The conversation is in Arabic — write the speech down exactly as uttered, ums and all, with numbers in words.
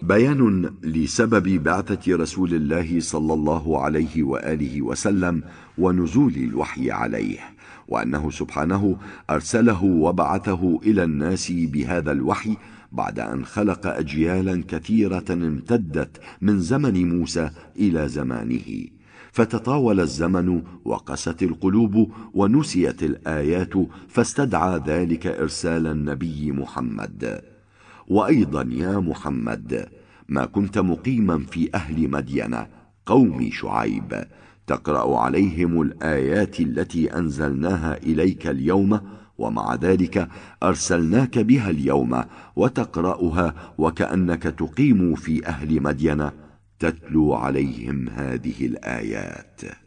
بيان لسبب بعثة رسول الله صلى الله عليه وآله وسلم ونزول الوحي عليه، وأنه سبحانه أرسله وبعثه إلى الناس بهذا الوحي بعد أن خلق أجيالا كثيرة امتدت من زمن موسى إلى زمانه، فتطاول الزمن وقست القلوب ونسيت الآيات، فاستدعى ذلك إرسال النبي محمد. وأيضا يا محمد، ما كنت مقيما في أهل مدين قوم شعيب تقرأ عليهم الآيات التي أنزلناها إليك اليوم، ومع ذلك أرسلناك بها اليوم وتقرأها وكأنك تقيم في أهل مدين تتلو عليهم هذه الآيات.